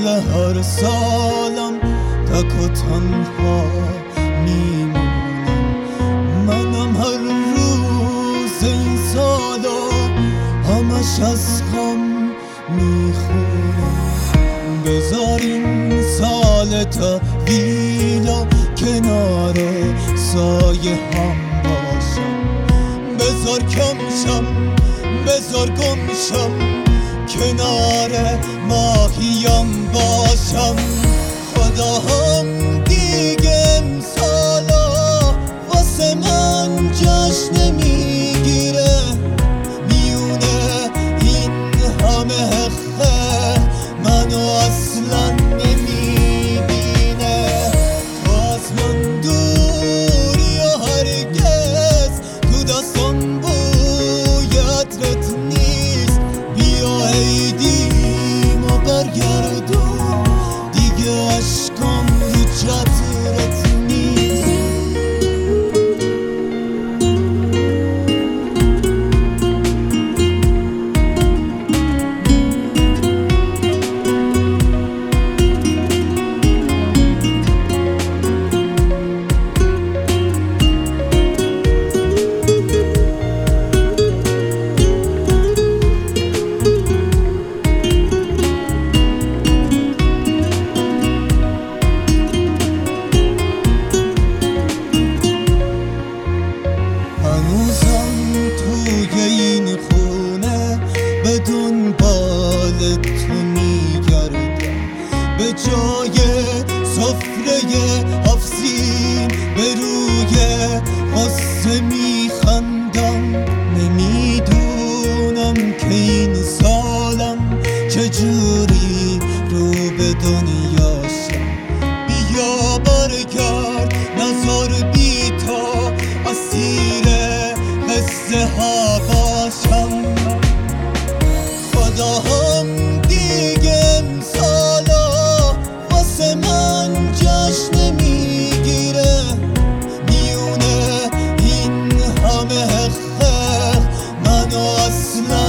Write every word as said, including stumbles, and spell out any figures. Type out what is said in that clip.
هر سالم تک و تنها میمونم. منم هر روز این سالا همش از غم میخونم. بذار این سال تا ویلا کنار سایه هم باشم. بذار کم شم بذار گم شم کنار ماهیم باشم. خدا هم دیگه امسالا واسه من جشن میگیره. میونه این همه خیر منو اصلا نمیبینه. تو از من دوری و هرگز تو دستم بوی عطرت نیست. بیا عیدیم و برگردون دیگه عشقم رو چترت نیست. هنوزم توی این خونه به دنبال تو میگردم. به جای سفره هفسین به روی قصه میخندم. نمیدونم که این سالم چجوری رو به دنیاشم. بیا برگرد نزار بی تا اسیر قصه ها باشم. خدا هم دیگه امسالا واسه من جشن میگیره. میونه این همه خیر منو اصلا